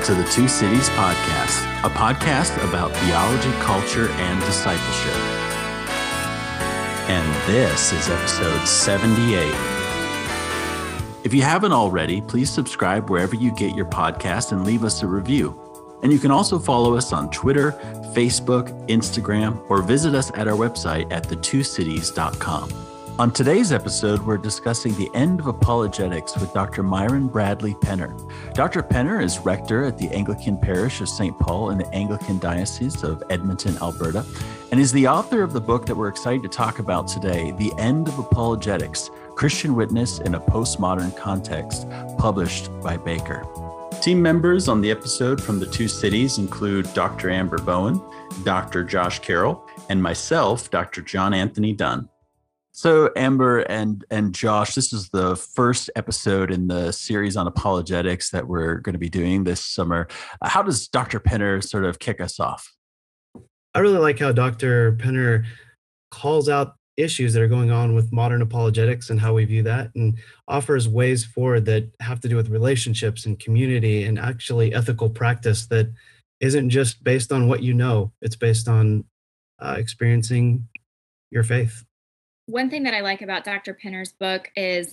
to the Two Cities Podcast, a podcast about theology, culture, and discipleship. And this is episode 78. If you haven't already, please subscribe wherever you get your podcast and leave us a review. And you can also follow us on Twitter, Facebook, Instagram, or visit us at our website at thetwocities.com. On today's episode, we're discussing the end of apologetics with Dr. Myron Bradley Penner. Dr. Penner is rector at the Anglican Parish of St. Paul in the Anglican Diocese of Edmonton, Alberta, and is the author of the book that we're excited to talk about today, The End of Apologetics, Christian Witness in a Postmodern Context, published by Baker. Team members on the episode from the Two Cities include Dr. Amber Bowen, Dr. Josh Carroll, and myself, Dr. John Anthony Dunn. So Amber and Josh, this is the first episode in the series on apologetics that we're going to be doing this summer. How does Dr. Penner sort of kick us off? I really like how Dr. Penner calls out issues that are going on with modern apologetics and how we view that, and offers ways forward that have to do with relationships and community and actually ethical practice that isn't just based on what you know, it's based on experiencing your faith. One thing that I like about Dr. Penner's book is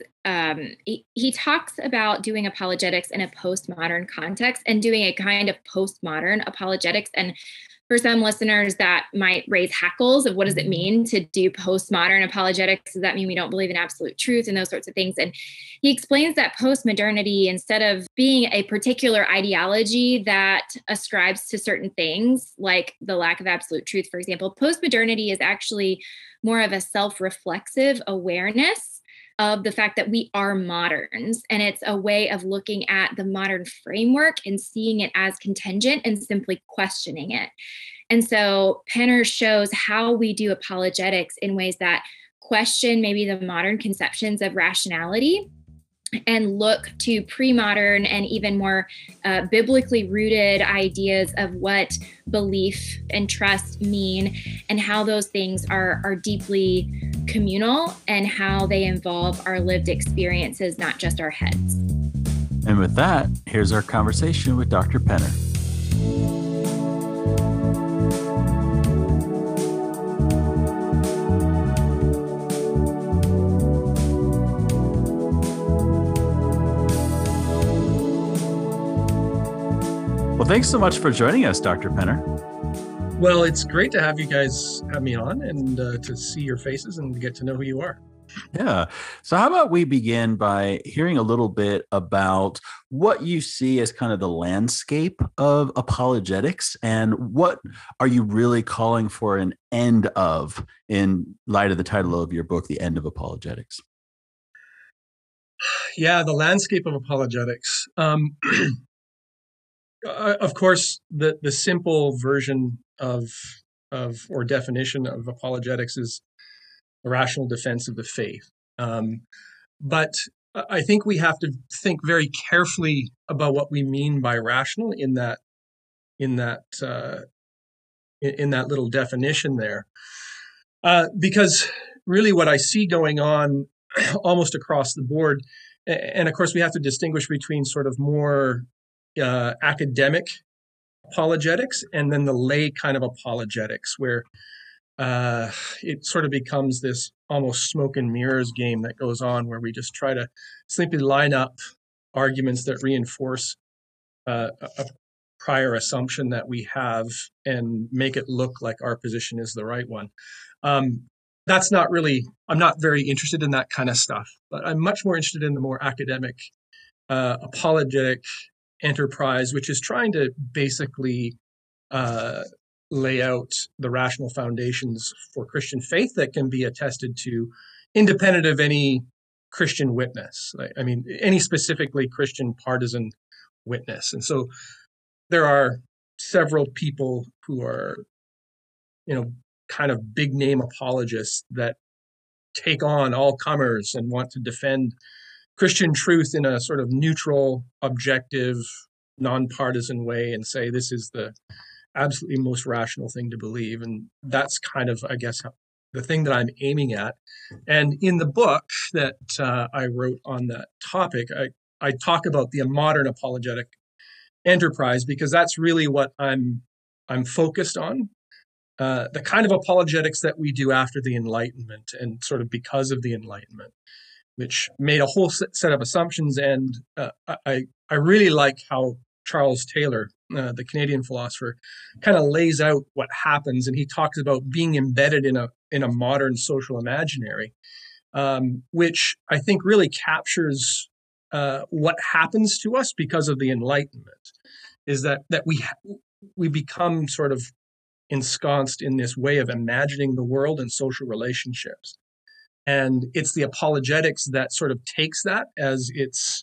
he talks about doing apologetics in a postmodern context and doing a kind of postmodern apologetics. And for some listeners, that might raise hackles of what does it mean to do postmodern apologetics? Does that mean we don't believe in absolute truth and those sorts of things? And he explains that postmodernity, instead of being a particular ideology that ascribes to certain things, like the lack of absolute truth, for example, postmodernity is actually more of a self-reflexive awareness of the fact that we are moderns. And it's a way of looking at the modern framework and seeing it as contingent and simply questioning it. And so Penner shows how we do apologetics in ways that question maybe the modern conceptions of rationality and look to pre-modern and even more biblically rooted ideas of what belief and trust mean, and how those things are deeply communal and how they involve our lived experiences, not just our heads. And with that, here's our conversation with Dr. Penner. Well, thanks so much for joining us, Dr. Penner. Well, it's great to have you guys have me on and to see your faces and get to know who you are. Yeah. So how about we begin by hearing a little bit about what you see as kind of the landscape of apologetics, and what are you really calling for an end of in light of the title of your book, The End of Apologetics? Yeah, the landscape of apologetics. Of course, the simple version of or definition of apologetics is a rational defense of the faith. But I think we have to think very carefully about what we mean by rational in that little definition there, because really what I see going on almost across the board, and of course we have to distinguish between sort of more academic apologetics and then the lay kind of apologetics, where it sort of becomes this almost smoke and mirrors game that goes on, where we just try to simply line up arguments that reinforce a prior assumption that we have and make it look like our position is the right one. That's not really, I'm not very interested in that kind of stuff, but I'm much more interested in the more academic apologetic enterprise, which is trying to basically lay out the rational foundations for Christian faith that can be attested to independent of any Christian witness. I mean, any specifically Christian partisan witness. And so there are several people who are, kind of big name apologists that take on all comers and want to defend Christian truth in a sort of neutral, objective, nonpartisan way and say this is the absolutely most rational thing to believe. And that's kind of, I guess, the thing that I'm aiming at. And in the book that I wrote on that topic, I talk about the modern apologetic enterprise, because that's really what I'm focused on. The kind of apologetics that we do after the Enlightenment and sort of because of the Enlightenment, which made a whole set of assumptions. And I really like how Charles Taylor, the Canadian philosopher, kind of lays out what happens, and he talks about being embedded in a modern social imaginary, which I think really captures what happens to us because of the Enlightenment, is that we become sort of ensconced in this way of imagining the world and social relationships. And it's the apologetics that sort of takes that as its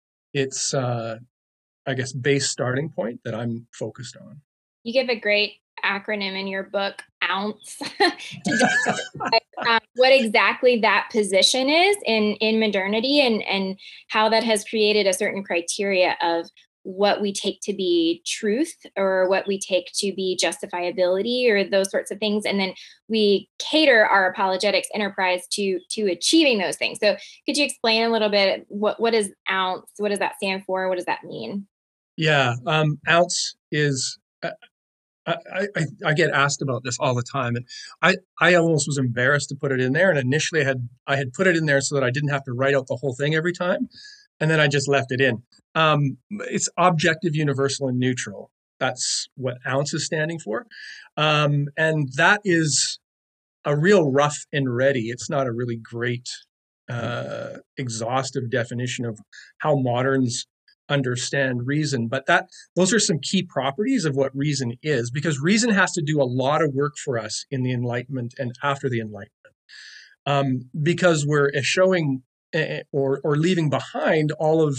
I guess, base starting point that I'm focused on. You give a great acronym in your book, OUNCE, to describe what exactly that position is in modernity, and how that has created a certain criteria of what we take to be truth, or what we take to be justifiability, or those sorts of things. And then we cater our apologetics enterprise to achieving those things. So could you explain a little bit what is OUNCE? What does that stand for? What does that mean? Yeah, OUNCE is, I get asked about this all the time, and I almost was embarrassed to put it in there. And initially I had put it in there so that I didn't have to write out the whole thing every time. And then I just left it in. It's objective, universal, and neutral. That's what OUNCE is standing for. And that is a real rough and ready. It's not a really great, exhaustive definition of how moderns understand reason, but those are some key properties of what reason is, because reason has to do a lot of work for us in the Enlightenment and after the Enlightenment, because we're showing or leaving behind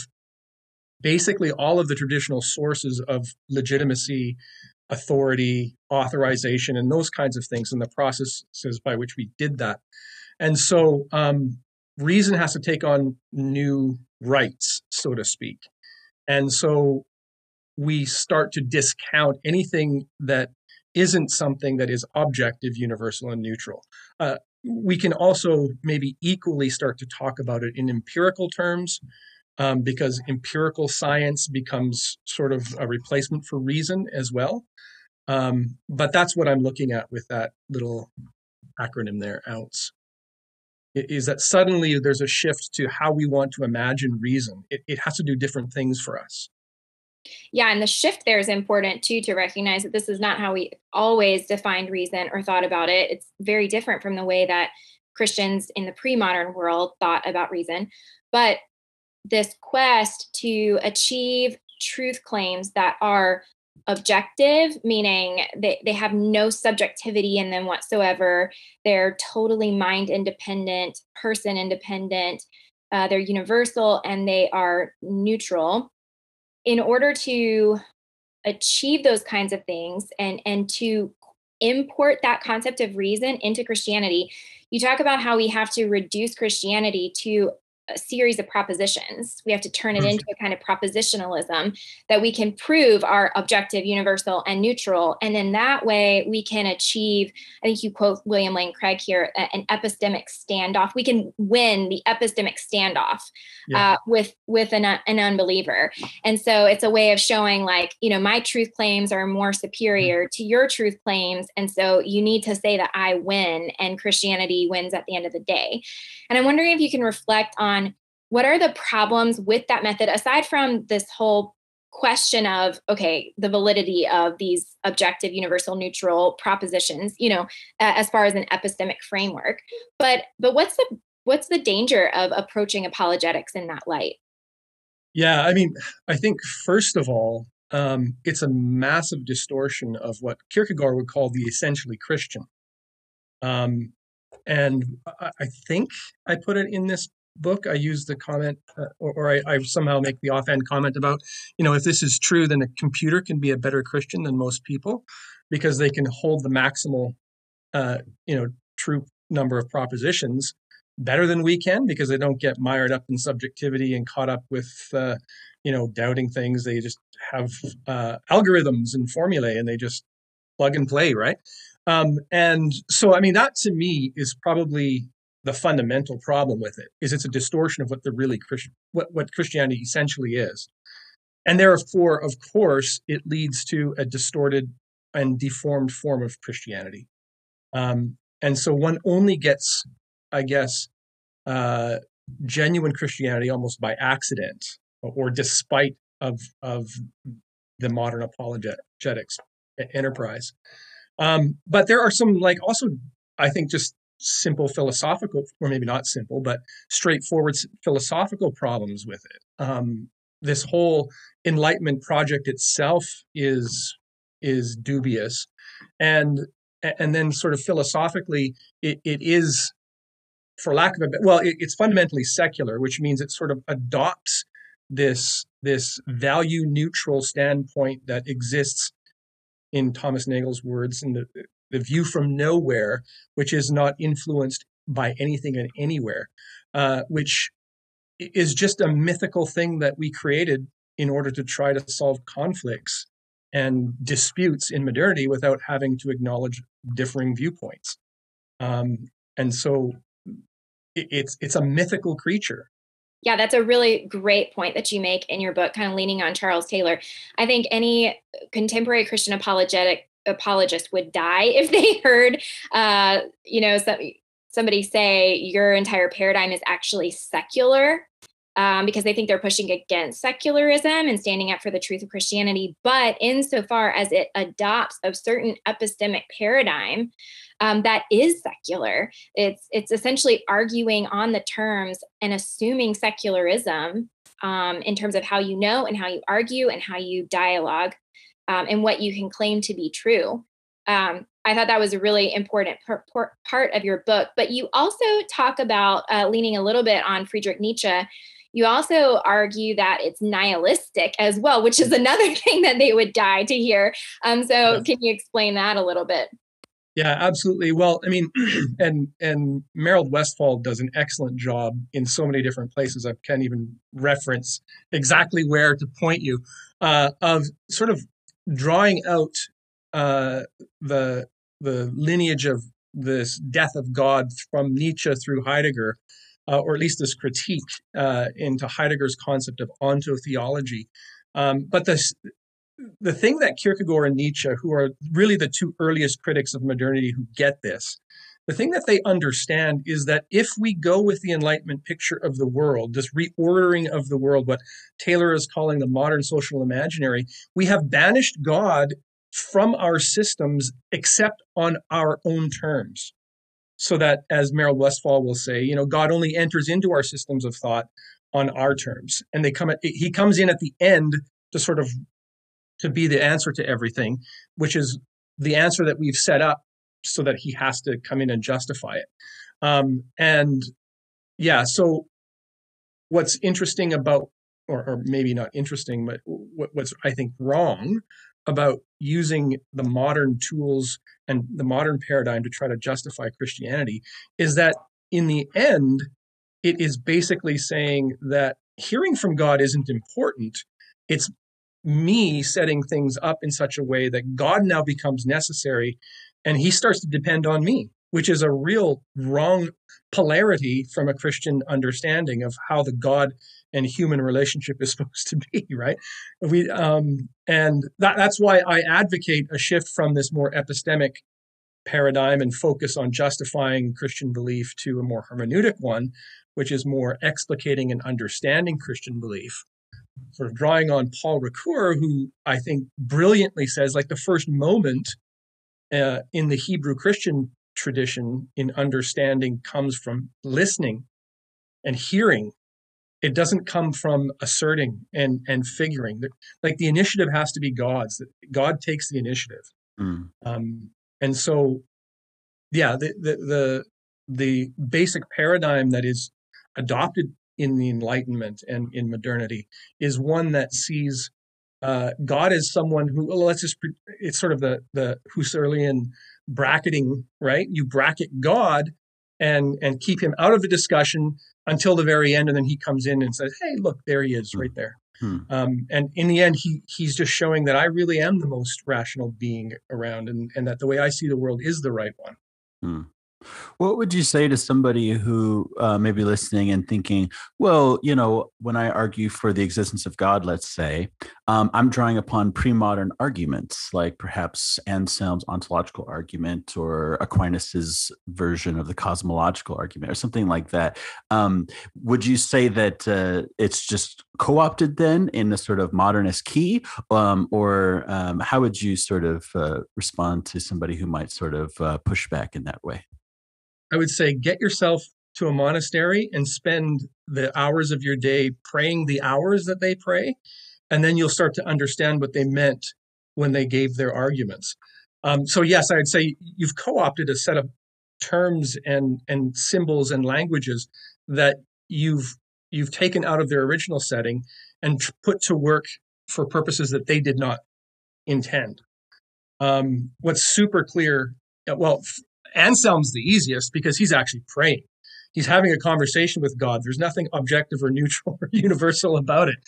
basically all of the traditional sources of legitimacy, authority, authorization, and those kinds of things, and the processes by which we did that. And so reason has to take on new rights, so to speak. And so we start to discount anything that isn't something that is objective, universal, and neutral. We can also maybe equally start to talk about it in empirical terms, because empirical science becomes sort of a replacement for reason as well. But that's what I'm looking at with that little acronym there, OUNCE. Is that suddenly there's a shift to how we want to imagine reason. It has to do different things for us. Yeah, and the shift there is important too, to recognize that this is not how we always defined reason or thought about it. It's very different from the way that Christians in the pre-modern world thought about reason. But this quest to achieve truth claims that are objective, meaning they have no subjectivity in them whatsoever. They're totally mind independent, person independent. They're universal, and they are neutral. In order to achieve those kinds of things, and to import that concept of reason into Christianity, you talk about how we have to reduce Christianity to a series of propositions. We have to turn it into a kind of propositionalism that we can prove are objective, universal, and neutral. And then that way we can achieve, I think you quote William Lane Craig here, an epistemic standoff. We can win the epistemic standoff with an unbeliever. And so it's a way of showing, like, my truth claims are more superior to your truth claims. And so you need to say that I win, and Christianity wins at the end of the day. And I'm wondering if you can reflect on what are the problems with that method, aside from this whole question of, okay, the validity of these objective, universal, neutral propositions, as far as an epistemic framework. But what's the danger of approaching apologetics in that light? Yeah, I think first of all, it's a massive distortion of what Kierkegaard would call the essentially Christian. And I think I put it in this book. I use the comment, or I somehow make the offhand comment about, if this is true, then a computer can be a better Christian than most people, because they can hold the maximal, true number of propositions better than we can, because they don't get mired up in subjectivity and caught up with, doubting things. They just have algorithms and formulae, and they just plug and play, right? And so, that to me is probably the fundamental problem with it, is it's a distortion of what the really what Christianity essentially is. And therefore, of course, it leads to a distorted and deformed form of Christianity. And so one only gets, I guess, genuine Christianity almost by accident or despite of the modern apologetics enterprise. But there are some, like, also, I think, just simple philosophical, or maybe not simple, but straightforward philosophical problems with it. This whole Enlightenment project itself is dubious, and then sort of philosophically, it is, for lack of a well, it's fundamentally secular, which means it sort of adopts this value neutral standpoint that exists, in Thomas Nagel's words, in the view from nowhere, which is not influenced by anything and anywhere, which is just a mythical thing that we created in order to try to solve conflicts and disputes in modernity without having to acknowledge differing viewpoints. And so it's a mythical creature. Yeah, that's a really great point that you make in your book, kind of leaning on Charles Taylor. I think any contemporary Christian apologist would die if they heard, somebody say your entire paradigm is actually secular, because they think they're pushing against secularism and standing up for the truth of Christianity. But insofar as it adopts a certain epistemic paradigm that is secular, it's essentially arguing on the terms and assuming secularism in terms of how you know and how you argue and how you dialogue and what you can claim to be true. I thought that was a really important part of your book. But you also talk about leaning a little bit on Friedrich Nietzsche. You also argue that it's nihilistic as well, which is another thing that they would die to hear. So can you explain that a little bit? Yeah, absolutely. Well, I mean, and Merold Westphal does an excellent job in so many different places. I can't even reference exactly where to point you, of sort of drawing out the lineage of this death of God from Nietzsche through Heidegger, or at least this critique into Heidegger's concept of ontotheology. But the thing that Kierkegaard and Nietzsche, who are really the two earliest critics of modernity who get this, the thing that they understand is that if we go with the Enlightenment picture of the world, this reordering of the world, what Taylor is calling the modern social imaginary, we have banished God from our systems except on our own terms. So that, as Merold Westphal will say, God only enters into our systems of thought on our terms. And he comes in at the end to be the answer to everything, which is the answer that we've set up so that he has to come in and justify it. So what's interesting about, or maybe not interesting, but what's, I think, wrong about using the modern tools and the modern paradigm to try to justify Christianity is that in the end, it is basically saying that hearing from God isn't important. It's me setting things up in such a way that God now becomes necessary and he starts to depend on me, which is a real wrong polarity from a Christian understanding of how the God and human relationship is supposed to be, right? And that's why I advocate a shift from this more epistemic paradigm and focus on justifying Christian belief to a more hermeneutic one, which is more explicating and understanding Christian belief. Sort of drawing on Paul Ricoeur, who I think brilliantly says, like, the first moment in the Hebrew Christian tradition in understanding comes from listening and hearing. It doesn't come from asserting and figuring. Like, the initiative has to be God's. God takes the initiative. And so, yeah, the basic paradigm that is adopted in the Enlightenment and in modernity is one that sees God as someone who, it's sort of the Husserlian bracketing, right? You bracket God and keep him out of the discussion until the very end, and then he comes in and says, hey, look, there he is, right there. And in the end, he's just showing that I really am the most rational being around, and that the way I see the world is the right one. What would you say to somebody who may be listening and thinking, well, when I argue for the existence of God, let's say, I'm drawing upon pre-modern arguments, like perhaps Anselm's ontological argument or Aquinas's version of the cosmological argument or something like that. Would you say that it's just co-opted then in a sort of modernist key, or how would you sort of respond to somebody who might sort of push back in that way? I would say get yourself to a monastery and spend the hours of your day praying the hours that they pray, and then you'll start to understand what they meant when they gave their arguments. So yes, I'd say you've co-opted a set of terms and symbols and languages that you've taken out of their original setting and put to work for purposes that they did not intend. What's super clear, well, Anselm's the easiest because he's actually praying. He's having a conversation with God. There's nothing objective or neutral or universal about it.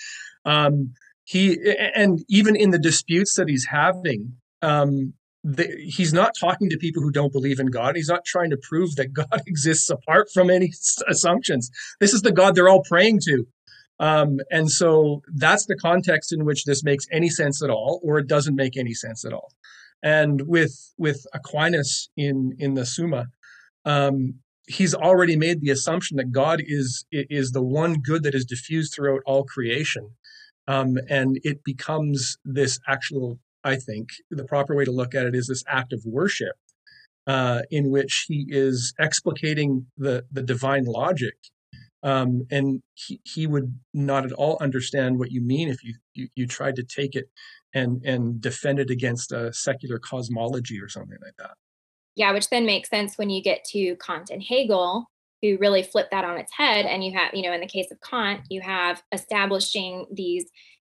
And even in the disputes that he's having, he's not talking to people who don't believe in God. He's not trying to prove that God exists apart from any assumptions. This is the God they're all praying to. And so that's the context in which this makes any sense at all, or it doesn't make any sense at all. And with Aquinas in the Summa, he's already made the assumption that God is the one good that is diffused throughout all creation. And it becomes this actual, I think, the proper way to look at it is this act of worship in which he is explicating the divine logic. And he would not at all understand what you mean if you tried to take it and defend it against a secular cosmology or something like that. Yeah, which then makes sense when you get to Kant and Hegel, who really flip that on its head. And you have, in the case of Kant, you have establishing the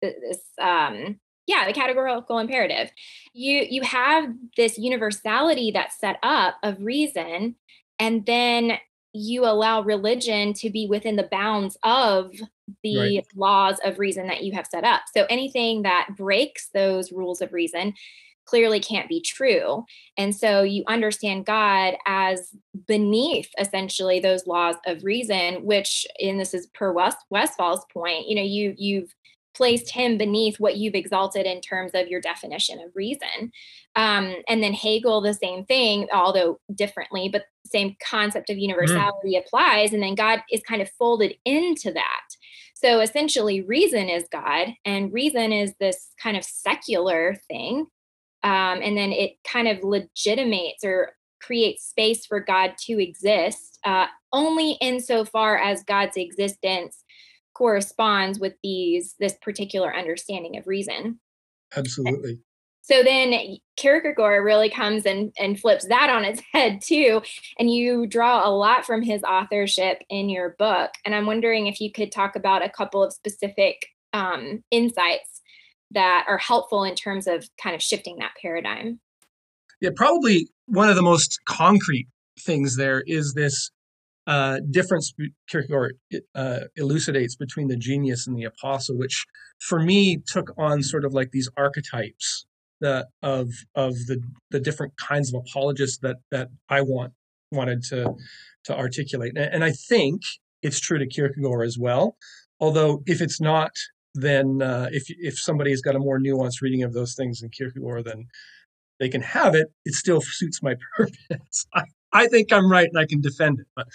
categorical imperative. You have this universality that's set up of reason, and then you allow religion to be within the bounds of the laws of reason that you have set up. So anything that breaks those rules of reason clearly can't be true. And so you understand God as beneath essentially those laws of reason, which, and this is per Westphal's point, you've placed him beneath what you've exalted in terms of your definition of reason. And then Hegel, the same thing, although differently, but same concept of universality applies. And then God is kind of folded into that. So essentially reason is God, and reason is this kind of secular thing. And then it kind of legitimates or creates space for God to exist, only insofar as God's existence corresponds with this particular understanding of reason. Absolutely. So then Kierkegaard really comes and flips that on its head too. And you draw a lot from his authorship in your book. And I'm wondering if you could talk about a couple of specific insights that are helpful in terms of kind of shifting that paradigm. Yeah, probably one of the most concrete things there is this difference Kierkegaard elucidates between the genius and the apostle, which for me took on sort of like these archetypes of the different kinds of apologists that I wanted to articulate. And I think it's true to Kierkegaard as well. Although if it's not, then if somebody's got a more nuanced reading of those things in Kierkegaard, then they can have it. It still suits my purpose. I think I'm right and I can defend it. But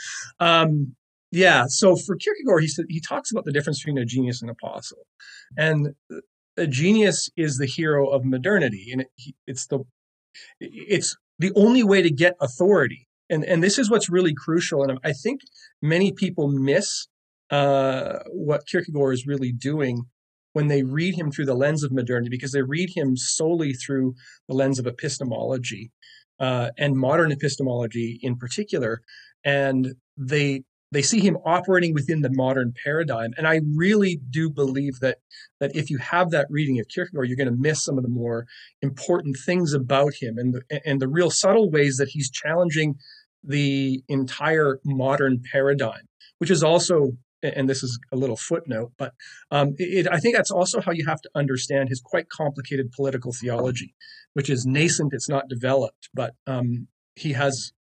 so for Kierkegaard, he talks about the difference between a genius and an apostle. And a genius is the hero of modernity, and it's the only way to get authority. And this is what's really crucial. And I think many people miss what Kierkegaard is really doing when they read him through the lens of modernity, because they read him solely through the lens of epistemology and modern epistemology in particular. And they see him operating within the modern paradigm. And I really do believe that if you have that reading of Kierkegaard, you're going to miss some of the more important things about him and the real subtle ways that he's challenging the entire modern paradigm, which is also, and this is a little footnote, but I think that's also how you have to understand his quite complicated political theology, which is nascent, it's not developed, but he has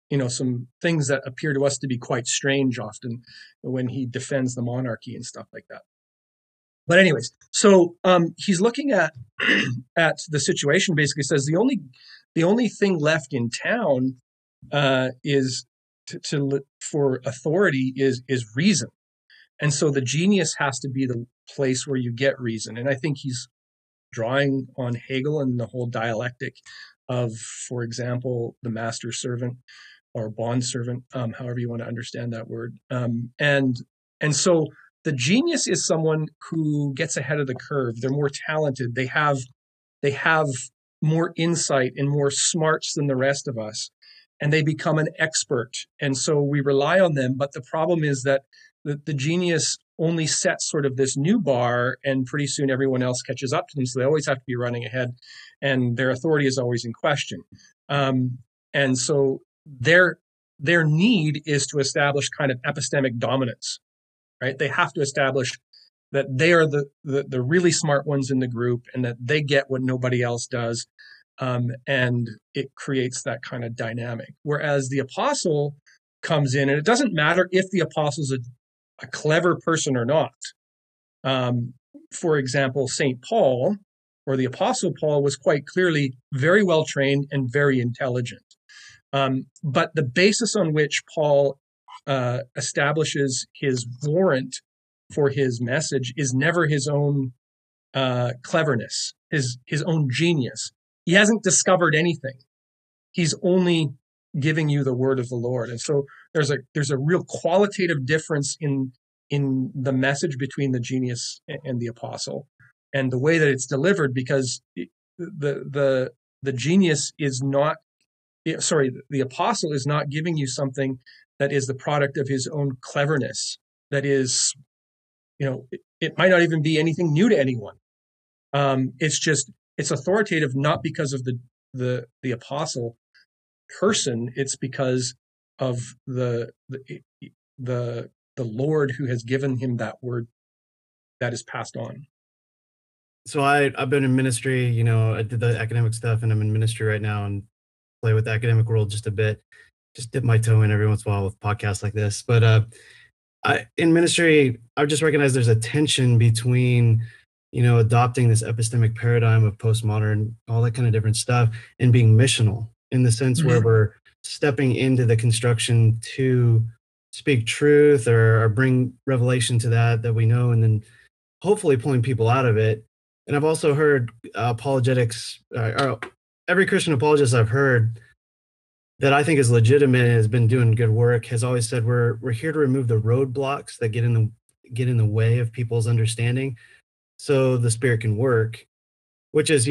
some things that appear to us to be quite strange often when he defends the monarchy and stuff like that. But anyways, so he's looking at at the situation. Basically, says the only thing left in town is for authority is reason, and so the genius has to be the place where you get reason. And I think he's drawing on Hegel and the whole dialectic of, for example, the master servant or bond servant, however you want to understand that word, and so. The genius is someone who gets ahead of the curve. They're more talented. They have more insight and more smarts than the rest of us, and they become an expert. And so we rely on them. But the problem is that the genius only sets sort of this new bar, and pretty soon everyone else catches up to them. So they always have to be running ahead, and their authority is always in question. And so their need is to establish kind of epistemic dominance. Right? They have to establish that they are the really smart ones in the group and that they get what nobody else does. And it creates that kind of dynamic. Whereas the apostle comes in, and it doesn't matter if the apostle's a clever person or not. For example, St. Paul, or the apostle Paul, was quite clearly very well trained and very intelligent. But the basis on which Paul establishes his warrant for his message is never his own cleverness, his own genius. He hasn't discovered anything. He's only giving you the word of the Lord. And so there's a real qualitative difference in the message between the genius and the apostle, and the way that it's delivered, because the genius is not, the apostle is not giving you something that is the product of his own cleverness. That is, it might not even be anything new to anyone. It's authoritative not because of the apostle person. It's because of the Lord who has given him that word that is passed on. So I've been in ministry. I did the academic stuff, and I'm in ministry right now and play with the academic world just a bit. Just dip my toe in every once in a while with podcasts like this. But in ministry, I've just recognized there's a tension between, adopting this epistemic paradigm of postmodern, all that kind of different stuff, and being missional in the sense where we're stepping into the construction to speak truth or bring revelation to that we know, and then hopefully pulling people out of it. And I've also heard apologetics, or every Christian apologist I've heard that I think is legitimate, has been doing good work, has always said we're here to remove the roadblocks that get in the way of people's understanding, so the Spirit can work. Which is,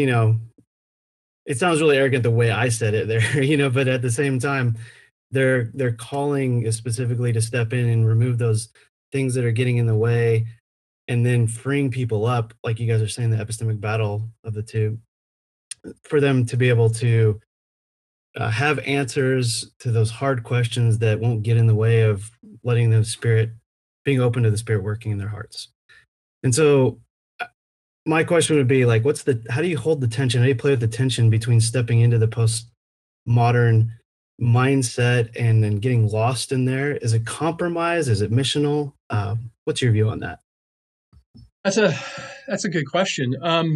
it sounds really arrogant the way I said it there, but at the same time, their calling is specifically to step in and remove those things that are getting in the way, and then freeing people up, like you guys are saying, the epistemic battle of the two, for them to be able to have answers to those hard questions that won't get in the way of letting the Spirit, being open to the Spirit working in their hearts. And so my question would be like, how do you hold the tension? How do you play with the tension between stepping into the postmodern mindset and then getting lost in there? Is it compromise? Is it missional? What's your view on that? That's a good question.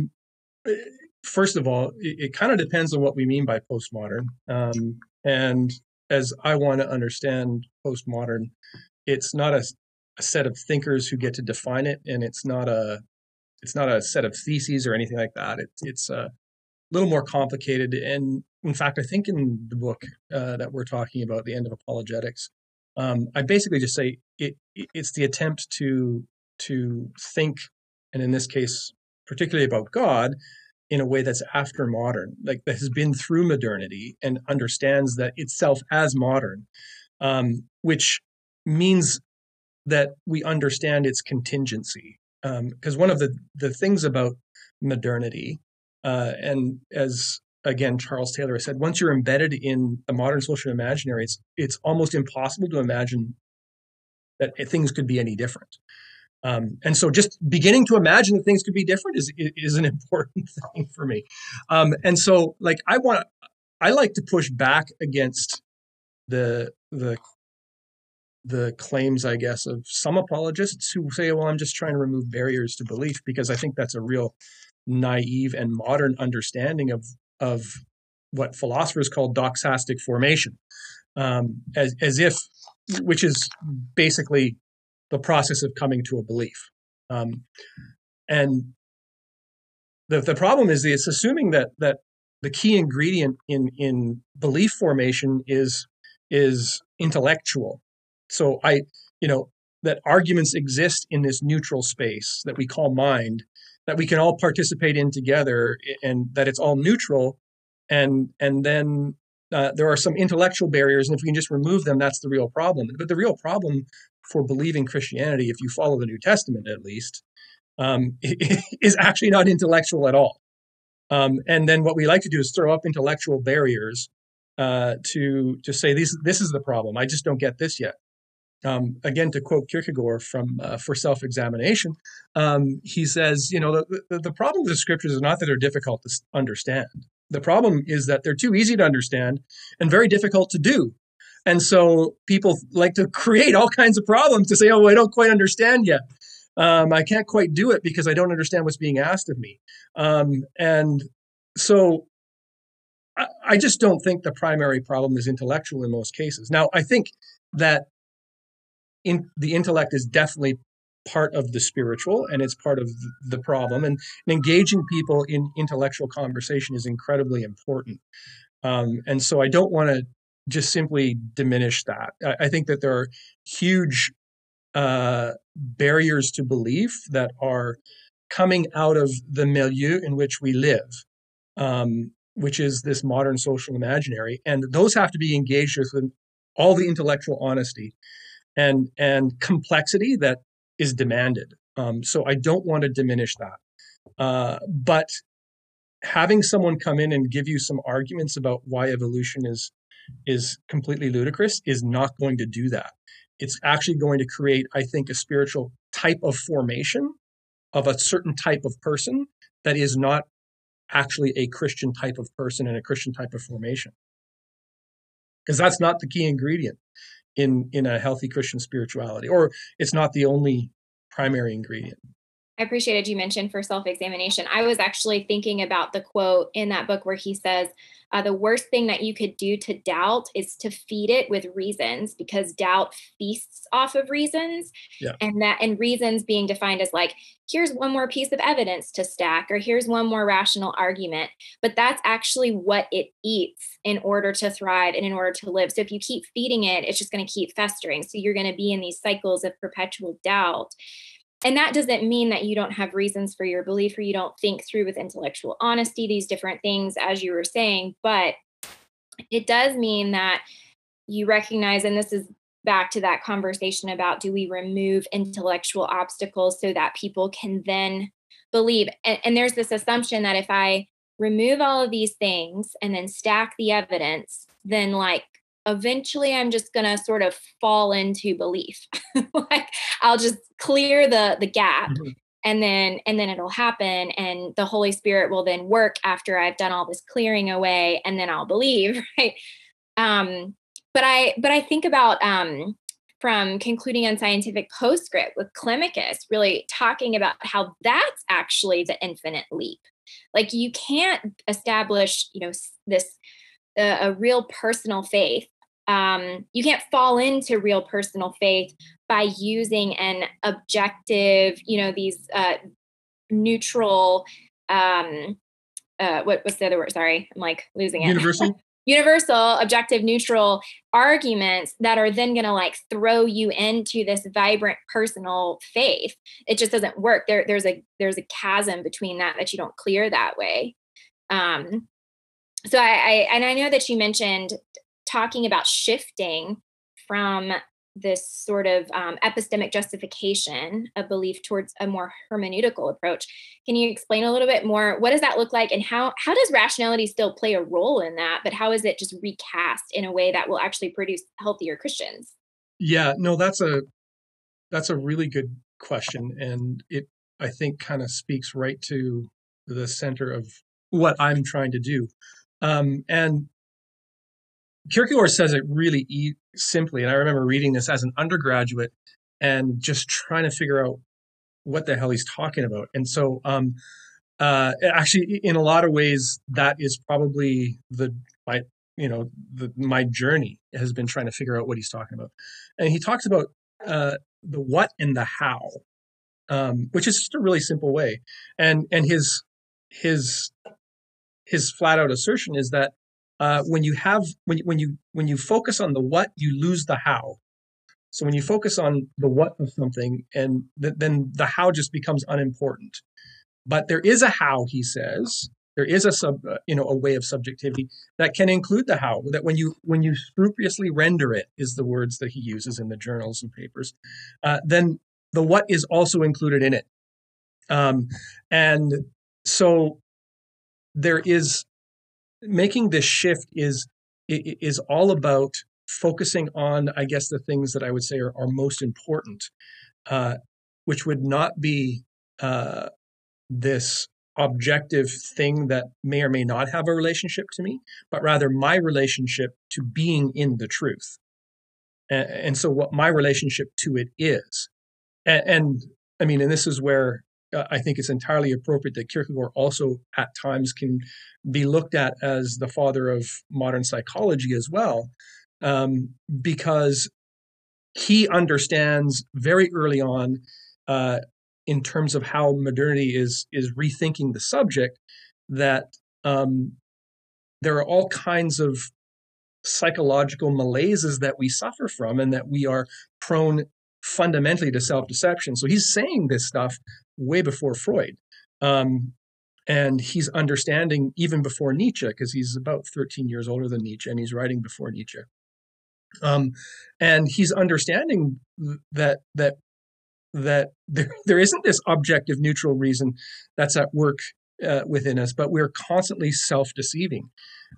First of all, it kind of depends on what we mean by postmodern. And as I want to understand postmodern, it's not a set of thinkers who get to define it, and it's not a set of theses or anything like that. It's a little more complicated. And in fact, I think in the book that we're talking about, The End of Apologetics, I basically just say it's the attempt to think, and in this case, particularly about God, in a way that's after modern, like that has been through modernity and understands that itself as modern, which means that we understand its contingency. Because one of the things about modernity, and as again Charles Taylor has said, once you're embedded in the modern social imaginary, it's almost impossible to imagine that things could be any different. And so just beginning to imagine that things could be different is an important thing for me. And so like I like to push back against the claims, I guess, of some apologists who say, well, I'm just trying to remove barriers to belief, because I think that's a real naive and modern understanding of what philosophers call doxastic formation, as if, which is basically the process of coming to a belief. And the problem is it's assuming that the key ingredient in belief formation is intellectual. So that arguments exist in this neutral space that we call mind, that we can all participate in together, and that it's all neutral, and then there are some intellectual barriers, and if we can just remove them, that's the real problem. But the real problem for believing Christianity, if you follow the New Testament at least, is actually not intellectual at all. And then what we like to do is throw up intellectual barriers to say this is the problem. I just don't get this yet. Again, to quote Kierkegaard from For Self-Examination, he says, the problem with the scriptures is not that they're difficult to understand. The problem is that they're too easy to understand and very difficult to do. And so people like to create all kinds of problems to say, oh, I don't quite understand yet. I can't quite do it because I don't understand what's being asked of me. And so I just don't think the primary problem is intellectual in most cases. Now, I think that the intellect is definitely part of the spiritual, and it's part of the problem. And engaging people in intellectual conversation is incredibly important. And so I don't want to just simply diminish that. I think that there are huge barriers to belief that are coming out of the milieu in which we live, which is this modern social imaginary. And those have to be engaged with all the intellectual honesty and complexity that is demanded. So I don't want to diminish that. But having someone come in and give you some arguments about why evolution is completely ludicrous is not going to do that. It's actually going to create, I think, a spiritual type of formation of a certain type of person that is not actually a Christian type of person and a Christian type of formation. Because that's not the key ingredient in a healthy Christian spirituality, or it's not the only primary ingredient. I appreciated you mentioned For Self-Examination. I was actually thinking about the quote in that book where he says, the worst thing that you could do to doubt is to feed it with reasons, because doubt feasts off of reasons. Yeah. And reasons being defined as like, here's one more piece of evidence to stack, or here's one more rational argument. But that's actually what it eats in order to thrive and in order to live. So if you keep feeding it, it's just going to keep festering. So you're going to be in these cycles of perpetual doubt. And that doesn't mean that you don't have reasons for your belief, or you don't think through with intellectual honesty these different things, as you were saying, but it does mean that you recognize, and this is back to that conversation about, do we remove intellectual obstacles so that people can then believe? And there's this assumption that if I remove all of these things and then stack the evidence, then like eventually I'm just going to sort of fall into belief. Like I'll just clear the gap, Mm-hmm. and then it'll happen, and the Holy Spirit will then work after I've done all this clearing away, and then I'll believe, right? But I think about from Concluding Unscientific Postscript with Climacus, really talking about how that's actually the infinite leap. Like you can't establish, this a real personal faith. You can't fall into real personal faith by using an objective, these neutral, what's the other word? Sorry, I'm like losing it. Universal, objective, neutral arguments that are then going to like throw you into this vibrant personal faith. It just doesn't work. There's a chasm between that you don't clear that way. So I know that you mentioned talking about shifting from this sort of epistemic justification of belief towards a more hermeneutical approach. Can you explain a little bit more? What does that look like, and how does rationality still play a role in that, but how is it just recast in a way that will actually produce healthier Christians? Yeah, no, that's a really good question, and it, I think, kind of speaks right to the center of what I'm trying to do. And Kierkegaard says it really simply, and I remember reading this as an undergraduate and just trying to figure out what the hell he's talking about. And so, actually, in a lot of ways, that is probably my journey has been trying to figure out what he's talking about. And he talks about the what and the how, which is just a really simple way. And his flat out assertion is that when you focus on the what, you lose the how. So when you focus on the what of something, and then the how just becomes unimportant. But there is a how, he says. There is a way of subjectivity that can include the how. That when you scrupulously render it, is the words that he uses in the journals and papers. Then the what is also included in it, and so there is making this shift is all about focusing on, I guess, the things that I would say are most important, which would not be this objective thing that may or may not have a relationship to me, but rather my relationship to being in the truth. And so what my relationship to it is. And I mean, and this is where I think it's entirely appropriate that Kierkegaard also at times can be looked at as the father of modern psychology as well, because he understands very early on, in terms of how modernity is rethinking the subject, that there are all kinds of psychological malaises that we suffer from, and that we are prone fundamentally to self-deception. So he's saying this stuff way before Freud. And he's understanding even before Nietzsche, because he's about 13 years older than Nietzsche, and he's writing before Nietzsche. And he's understanding that there isn't this objective neutral reason that's at work within us, but we're constantly self-deceiving.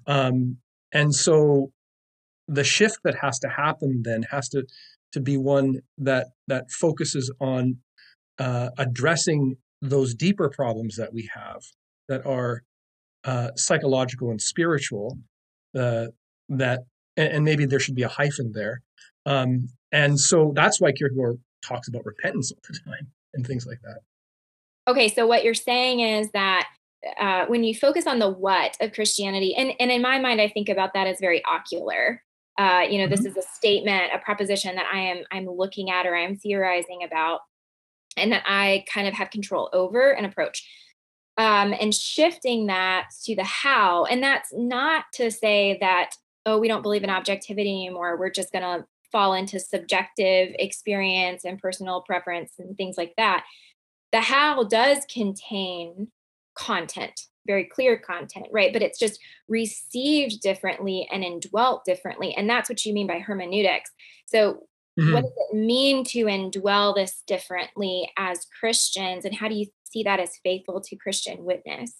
And so the shift that has to happen then has to be one that focuses on addressing those deeper problems that we have, that are psychological and spiritual, and maybe there should be a hyphen there. And so that's why Kierkegaard talks about repentance all the time and things like that. Okay, so what you're saying is that when you focus on the what of Christianity, and in my mind, I think about that as very ocular. This is a statement, a proposition that I'm looking at, or I'm theorizing about, and that I kind of have control over and approach. And shifting that to the how. And that's not to say that, oh, we don't believe in objectivity anymore. We're just going to fall into subjective experience and personal preference and things like that. The how does contain content, very clear content, right? But it's just received differently and indwelt differently. And that's what you mean by hermeneutics. So what does it mean to indwell this differently as Christians? And how do you see that as faithful to Christian witness?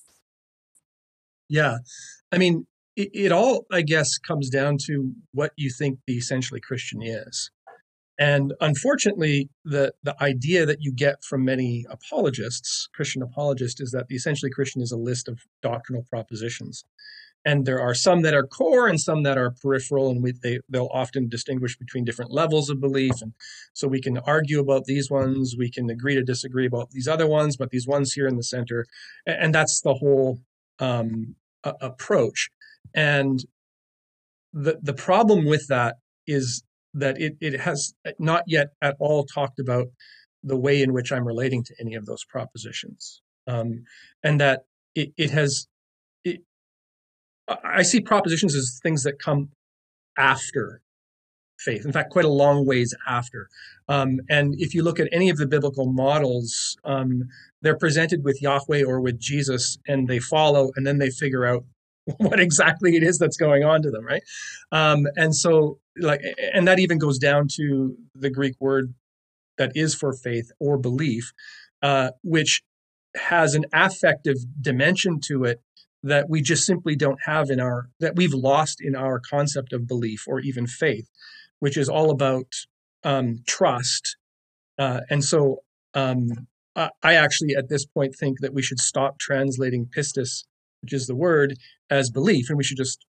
Yeah. I mean, it all, I guess, comes down to what you think the essentially Christian is. And unfortunately, the idea that you get from many apologists, Christian apologists, is that the essentially Christian is a list of doctrinal propositions. And there are some that are core and some that are peripheral, and they'll often distinguish between different levels of belief. And so we can argue about these ones, we can agree to disagree about these other ones, but these ones here in the center, and that's the whole approach. And the problem with that is that it has not yet at all talked about the way in which I'm relating to any of those propositions, and that I see propositions as things that come after faith. In fact, quite a long ways after. And if you look at any of the biblical models, they're presented with Yahweh or with Jesus, and they follow, and then they figure out what exactly it is that's going on to them, right? And so, and that even goes down to the Greek word that is for faith or belief, which has an affective dimension to it that we just simply don't have that we've lost in our concept of belief or even faith, which is all about trust. And so I actually at this point think that we should stop translating pistis, which is the word, as belief, and we should just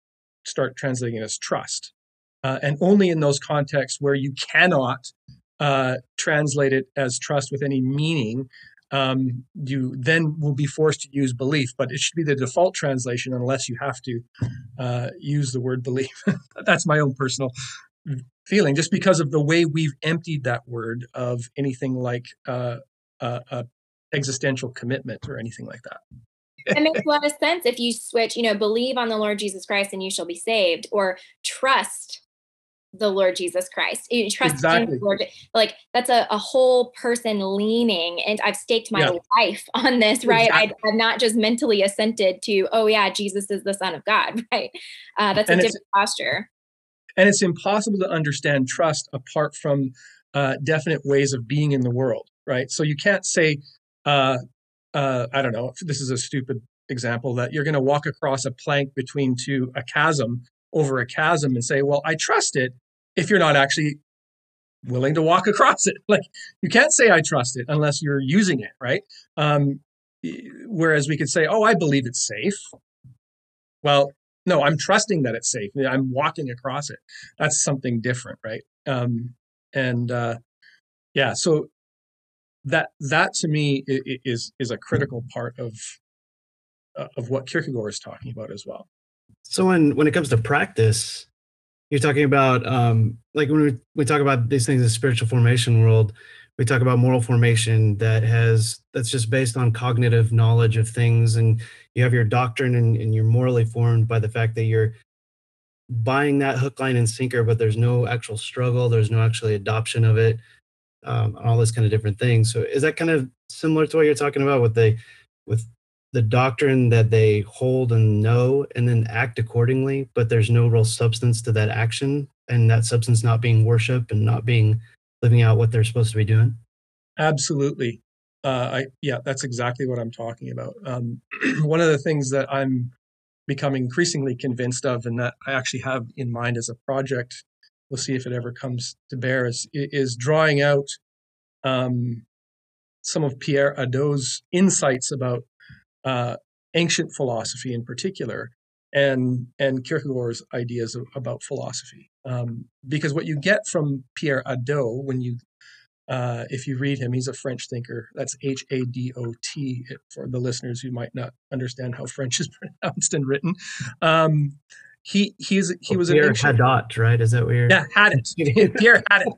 start translating it as trust. And only in those contexts where you cannot translate it as trust with any meaning, you then will be forced to use belief. But it should be the default translation unless you have to use the word belief. That's my own personal feeling, just because of the way we've emptied that word of anything like existential commitment or anything like that. It makes a lot of sense if you switch, believe on the Lord Jesus Christ and you shall be saved, or trust the Lord Jesus Christ. You trust Exactly. in the Lord. Like, that's a whole person leaning, and I've staked my life on this, right? Exactly. I've not just mentally assented to, oh yeah, Jesus is the Son of God, right? That's a different posture. And it's impossible to understand trust apart from definite ways of being in the world, right? So you can't say, I don't know, this is a stupid example, that you're going to walk across a plank between over a chasm and say, well, I trust it, if you're not actually willing to walk across it. Like, you can't say I trust it unless you're using it, right? Whereas we could say, oh, I believe it's safe. Well, no, I'm trusting that it's safe. I'm walking across it. That's something different, right? So that to me is a critical part of what Kierkegaard is talking about as well. So when it comes to practice, you're talking about like when we talk about these things in the spiritual formation world, we talk about moral formation that's just based on cognitive knowledge of things, and you have your doctrine, and you're morally formed by the fact that you're buying that hook, line, and sinker, but there's no actual struggle, there's no actually adoption of it, all this kind of different things. So is that kind of similar to what you're talking about with the doctrine that they hold and know and then act accordingly, but there's no real substance to that action, and that substance not being worship and not being living out what they're supposed to be doing? Absolutely. That's exactly what I'm talking about. One of the things that I'm becoming increasingly convinced of, and that I actually have in mind as a project, we'll see if it ever comes to bear, is drawing out some of Pierre Hadot's insights about ancient philosophy in particular, and Kierkegaard's ideas about philosophy. Because what you get from Pierre Hadot, if you read him, he's a French thinker. That's Hadot, for the listeners who might not understand how French is pronounced and written. He was Pierre Hadot, right? Is that weird? Yeah, Hadot. Pierre Hadot.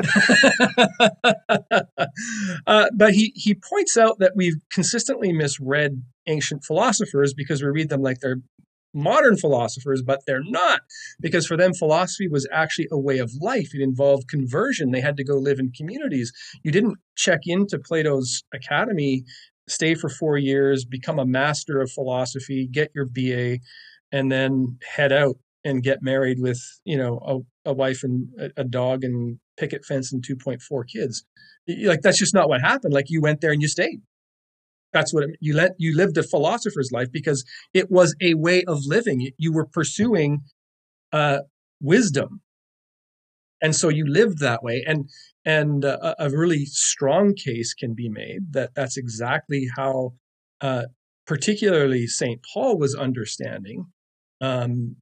But he points out that we've consistently misread ancient philosophers because we read them like they're modern philosophers, but they're not, because for them philosophy was actually a way of life. It involved conversion. They had to go live in communities. You didn't check into Plato's academy, stay for 4 years, become a master of philosophy, get your BA, and then head out and get married with a wife and a dog and picket fence and 2.4 kids. Like, that's just not what happened. Like, you went there and you stayed. That's what you lived a philosopher's life because it was a way of living. You were pursuing wisdom, and so you lived that way. And a really strong case can be made that that's exactly how, particularly St. Paul was understanding the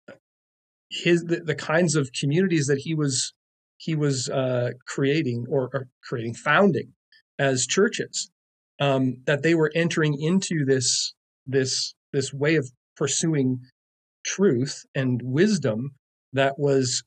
kinds of communities that he was founding as churches. That they were entering into this way of pursuing truth and wisdom that was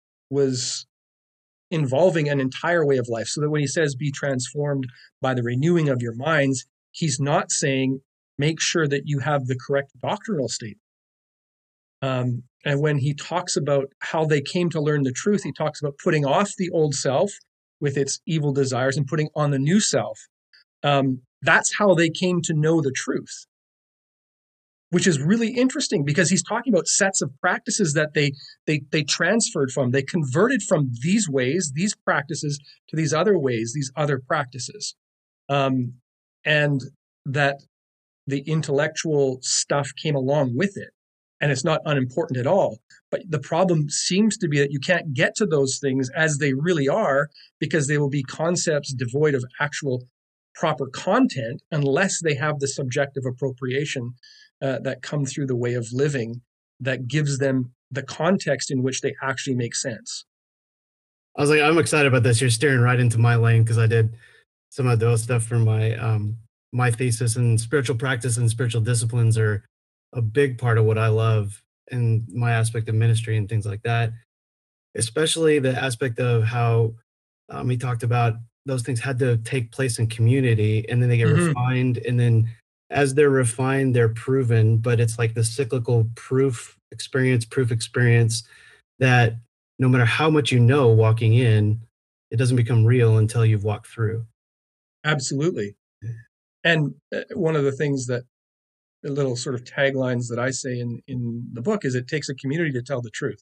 involving an entire way of life. So that when he says be transformed by the renewing of your minds, he's not saying make sure that you have the correct doctrinal statement. And when he talks about how they came to learn the truth, he talks about putting off the old self with its evil desires and putting on the new self. That's how they came to know the truth, which is really interesting because he's talking about sets of practices that they transferred from. They converted from these ways, these practices, to these other ways, these other practices. And that the intellectual stuff came along with it. And it's not unimportant at all. But the problem seems to be that you can't get to those things as they really are because they will be concepts devoid of actual proper content unless they have the subjective appropriation that come through the way of living that gives them the context in which they actually make sense. I was like, I'm excited about this. You're steering right into my lane because I did some of those stuff for my thesis, and spiritual practice and spiritual disciplines are a big part of what I love in my aspect of ministry and things like that. Especially the aspect of how he talked about those things had to take place in community, and then they get refined, and then as they're refined, they're proven. But it's like the cyclical proof experience that no matter how much you know walking in, it doesn't become real until you've walked through. Absolutely. And one of the things that the little sort of taglines that I say in the book is, it takes a community to tell the truth.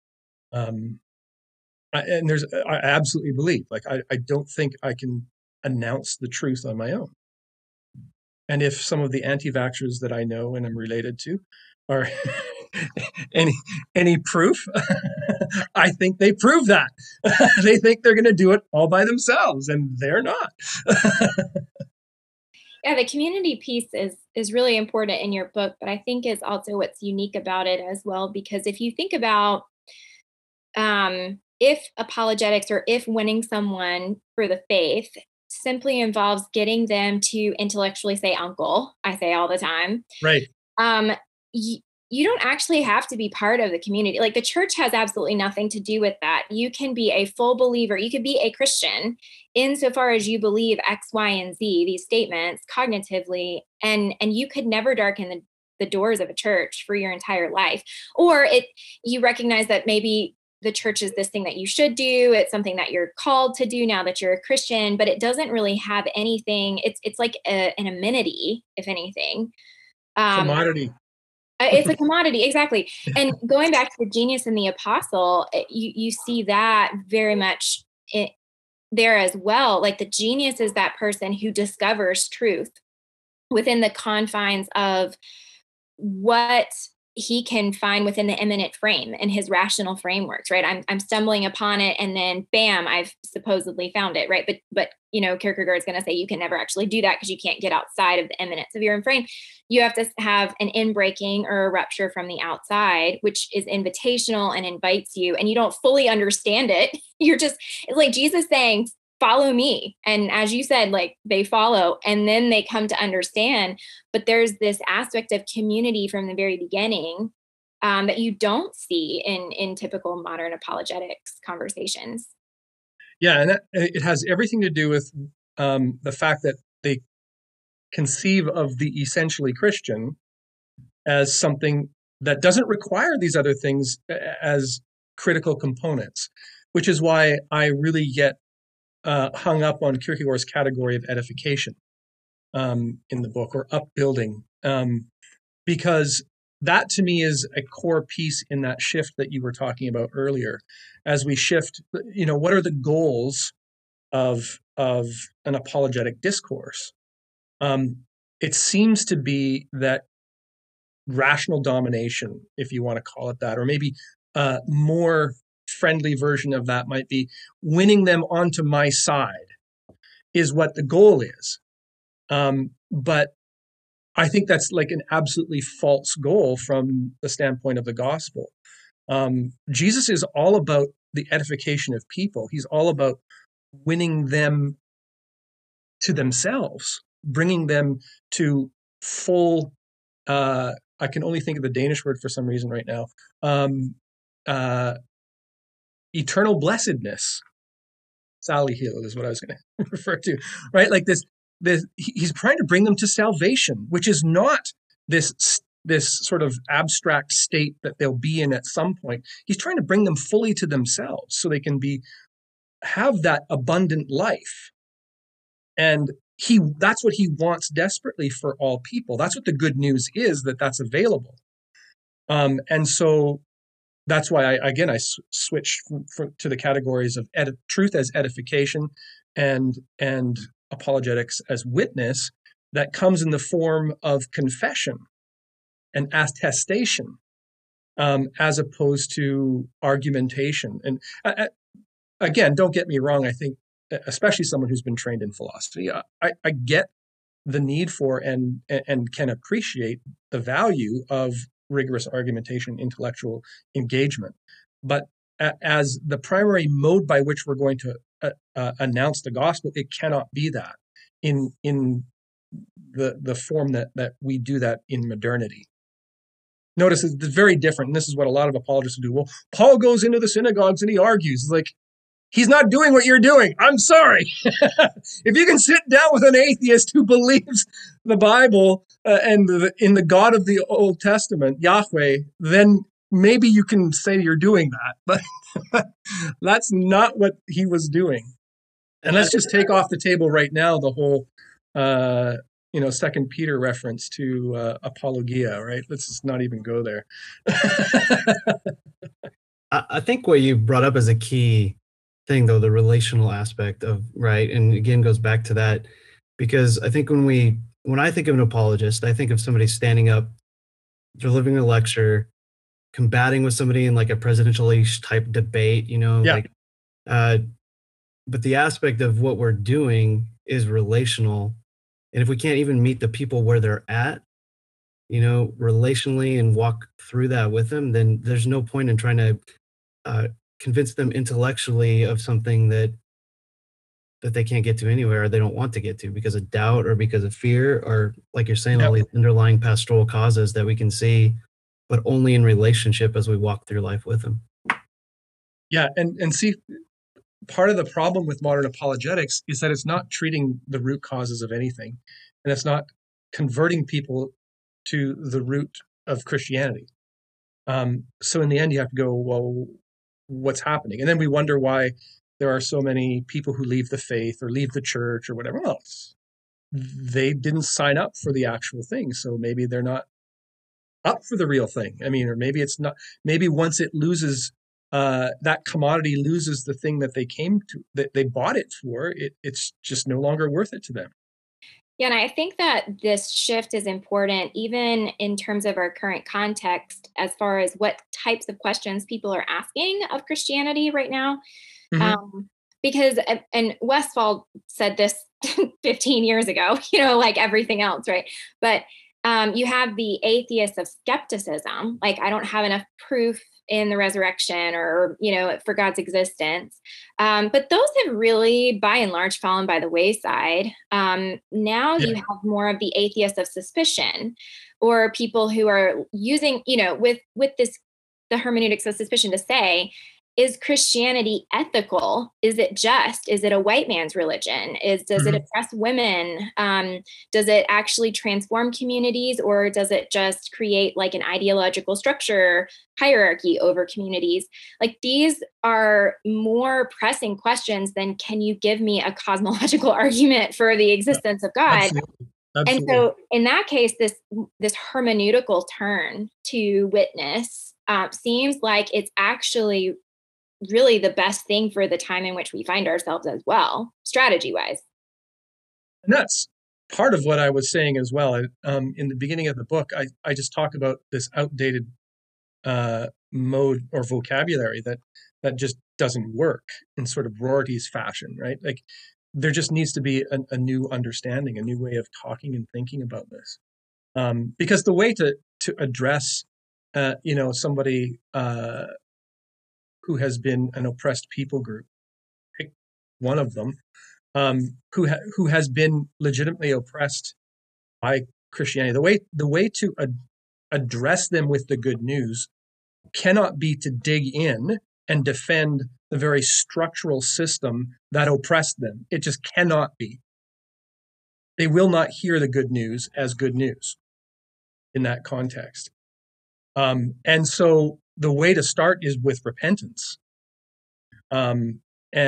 I absolutely believe, like, I don't think I can announce the truth on my own. And if some of the anti-vaxxers that I know and am related to are any proof, I think they prove that. They think they're going to do it all by themselves, and they're not. Yeah, the community piece is really important in your book, but I think is also what's unique about it as well. Because if you think about if apologetics, or if winning someone for the faith simply involves getting them to intellectually say uncle, I say all the time, Right. You don't actually have to be part of the community. Like, the church has absolutely nothing to do with that. You can be a full believer. You could be a Christian insofar as you believe X, Y, and Z, these statements cognitively, and you could never darken the doors of a church for your entire life. Or you recognize that maybe the church is this thing that you should do. It's something that you're called to do now that you're a Christian, but it doesn't really have anything. It's like an amenity, if anything. Commodity. It's a commodity, exactly. And going back to the genius and the apostle, you see that very much there as well. Like, the genius is that person who discovers truth within the confines of what he can find within the immanent frame and his rational frameworks, right? I'm stumbling upon it, and then bam, I've supposedly found it, right? But Kierkegaard is going to say you can never actually do that because you can't get outside of the immanence of your own frame. You have to have an inbreaking or a rupture from the outside, which is invitational and invites you, and you don't fully understand it. It's like Jesus saying, follow me. And as you said, like, they follow and then they come to understand. But there's this aspect of community from the very beginning that you don't see in typical modern apologetics conversations. Yeah, and it has everything to do with the fact that they conceive of the essentially Christian as something that doesn't require these other things as critical components, which is why I really get hung up on Kierkegaard's category of edification in the book, or upbuilding, because that to me is a core piece in that shift that you were talking about earlier. As we shift, what are the goals of an apologetic discourse? It seems to be that rational domination, if you want to call it that, or maybe more friendly version of that might be winning them onto my side, is what the goal is. But I think that's like an absolutely false goal from the standpoint of the gospel. Jesus is all about the edification of people. He's all about winning them to themselves, bringing them to full, I can only think of the Danish word for some reason right now, eternal blessedness. Salighild is what I was going to refer to, right? Like this, he's trying to bring them to salvation, which is not this sort of abstract state that they'll be in at some point. He's trying to bring them fully to themselves so they can have that abundant life. And that's what he wants desperately for all people. That's what the good news is, that's available. And so that's why I switched to the categories of truth as edification and apologetics as witness, that comes in the form of confession and attestation, as opposed to argumentation. And again, don't get me wrong, I think, especially someone who's been trained in philosophy, I get the need for and can appreciate the value of rigorous argumentation, intellectual engagement. But as the primary mode by which we're going to announce the gospel, it cannot be that in the form that we do that in modernity. Notice it's very different. And this is what a lot of apologists do. Well, Paul goes into the synagogues and he argues. It's like, he's not doing what you're doing. I'm sorry. If you can sit down with an atheist who believes the Bible and in the God of the Old Testament, Yahweh, then maybe you can say you're doing that. But that's not what he was doing. And let's just take off the table right now the whole, Second Peter reference to apologia, right? Let's just not even go there. I think what you brought up is a key thing, though, the relational aspect of, right? And again, goes back to that, because I think when I think of an apologist, I think of somebody standing up, delivering a lecture, combating with somebody in like a presidential-ish type debate, Yeah. But the aspect of what we're doing is relational. And if we can't even meet the people where they're at, relationally, and walk through that with them, then there's no point in trying to convince them intellectually of something that they can't get to anywhere, or they don't want to get to because of doubt or because of fear, or like you're saying, all these underlying pastoral causes that we can see, but only in relationship as we walk through life with them. Yeah, and see, part of the problem with modern apologetics is that it's not treating the root causes of anything, and it's not converting people to the root of Christianity. So in the end, you have to go, well, what's happening? And then we wonder why there are so many people who leave the faith or leave the church or whatever else. They didn't sign up for the actual thing, so maybe they're not up for the real thing. I mean, or maybe it's not. Maybe once it loses, that commodity loses the thing that they came to, that they bought it for, it's just no longer worth it to them. Yeah, and I think that this shift is important, even in terms of our current context, as far as what types of questions people are asking of Christianity right now. Mm-hmm. Because, and Westphal said this 15 years ago, like everything else, right? But you have the atheist of skepticism, like, I don't have enough proof in the resurrection or, for God's existence. But those have really, by and large, fallen by the wayside. Now you have more of the atheist of suspicion, or people who are using, with this, the hermeneutics of suspicion, to say, is Christianity ethical? Is it just? Is it a white man's religion? Does it oppress women? Does it actually transform communities, or does it just create like an ideological structure, hierarchy over communities? Like, these are more pressing questions than, can you give me a cosmological argument for the existence of God? Absolutely. And so in that case, this hermeneutical turn to witness seems like it's actually really the best thing for the time in which we find ourselves as well, strategy wise. And that's part of what I was saying as well. In the beginning of the book, I just talk about this outdated mode or vocabulary that just doesn't work in sort of Rorty's fashion, right? Like, there just needs to be a new understanding, a new way of talking and thinking about this. Because the way to address, somebody who has been an oppressed people group, pick one of them, who has been legitimately oppressed by Christianity. The way to address them with the good news cannot be to dig in and defend the very structural system that oppressed them. It just cannot be. They will not hear the good news as good news in that context. And so the way to start is with repentance, and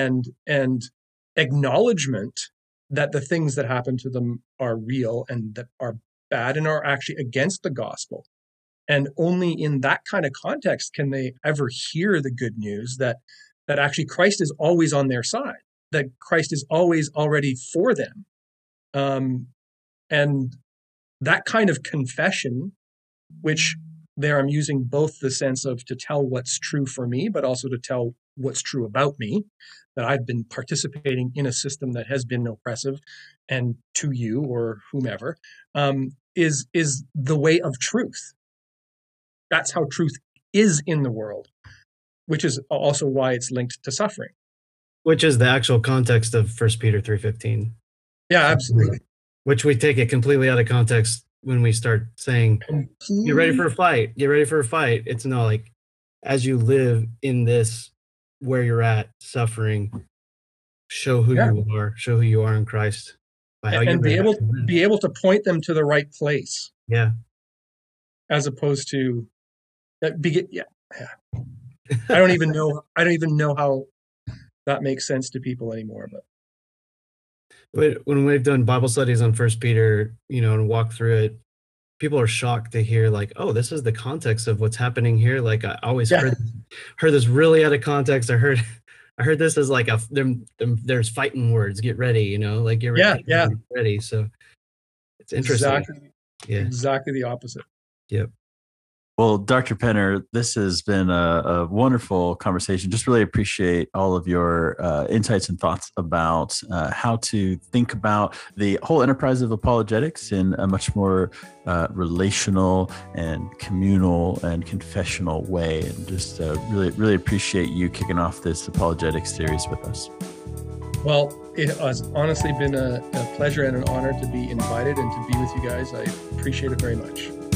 acknowledgement that the things that happen to them are real and that are bad and are actually against the gospel. And only in that kind of context can they ever hear the good news that actually Christ is always on their side, that Christ is always already for them. And that kind of confession, which there I'm using both the sense of to tell what's true for me, but also to tell what's true about me, that I've been participating in a system that has been oppressive, and to you or whomever, is the way of truth. That's how truth is in the world, which is also why it's linked to suffering. Which is the actual context of 1 Peter 3:15. Yeah, absolutely. Which we take it completely out of context when we start saying, get ready for a fight, get ready for a fight. It's no, like, as you live in this, where you're at, suffering, show who you are in Christ. By how and be able to point them to the right place. Yeah. As opposed to I don't even know how that makes sense to people anymore. But when we've done Bible studies on 1 Peter, and walk through it, people are shocked to hear, like, oh, this is the context of what's happening here. Like, I always heard this really out of context. I heard this as like there's fighting words. Get ready, like get ready. Get ready. So it's interesting. Exactly the opposite. Yep. Well, Dr. Penner, this has been a wonderful conversation. Just really appreciate all of your insights and thoughts about how to think about the whole enterprise of apologetics in a much more relational and communal and confessional way. And just really, really appreciate you kicking off this apologetics series with us. Well, it has honestly been a pleasure and an honor to be invited and to be with you guys. I appreciate it very much.